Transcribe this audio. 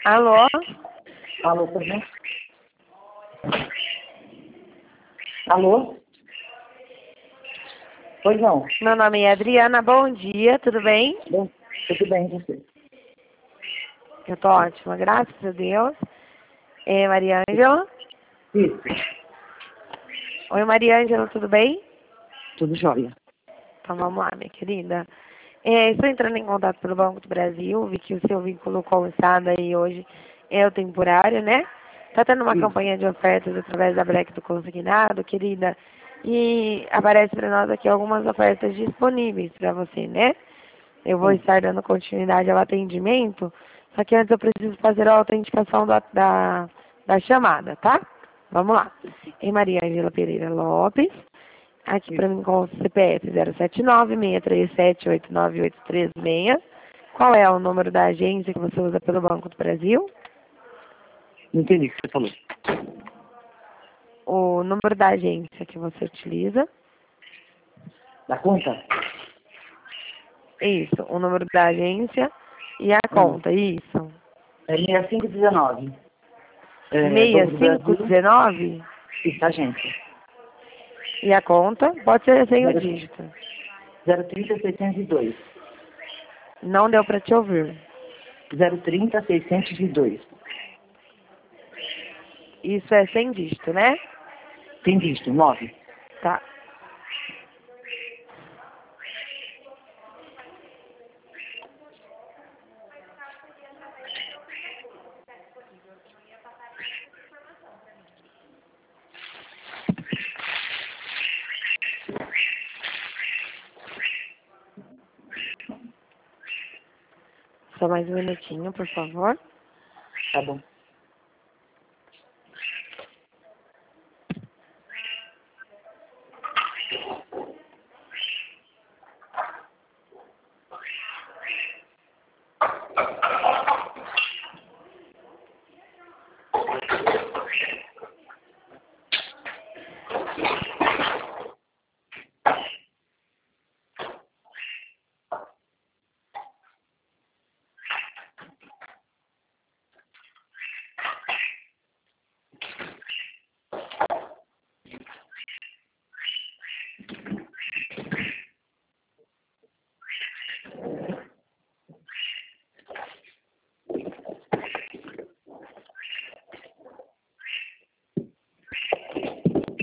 Alô? Alô, tudo bem? Alô? Pois não. Meu nome é Adriana, bom dia, tudo bem? Bom, tudo bem, você? Eu tô ótima, graças a Deus. É Maria Ângela? Isso, Oi, Maria Ângela, tudo bem? tudo jóia. Então vamos lá, minha querida. Estou entrando em contato pelo Banco do Brasil, vi que o seu vínculo constado aí hoje é o temporário, né? Tá tendo uma Isso. campanha de ofertas através da Black do Consignado, querida, e aparece para nós aqui algumas ofertas disponíveis para você, né? Eu vou Sim. estar dando continuidade ao atendimento, só que antes eu preciso fazer a autenticação da chamada, tá? Vamos lá. Em Maria Ângela Pereira Lopes, aqui para mim com o CPF 079-637-89836. Qual é o número da agência que você usa pelo Banco do Brasil? Não entendi o que você falou. O número da agência que você utiliza? Da conta? Isso, o número da agência e a Não. conta, isso. É 6519. Banco do Brasil, 6519 isso, agência. e a conta pode ser sem o dígito. 030-602. Não deu para te ouvir. 030-602. Isso é sem dígito, né? Tem visto, 9. Tá. Só mais um minutinho, por favor. Tá bom.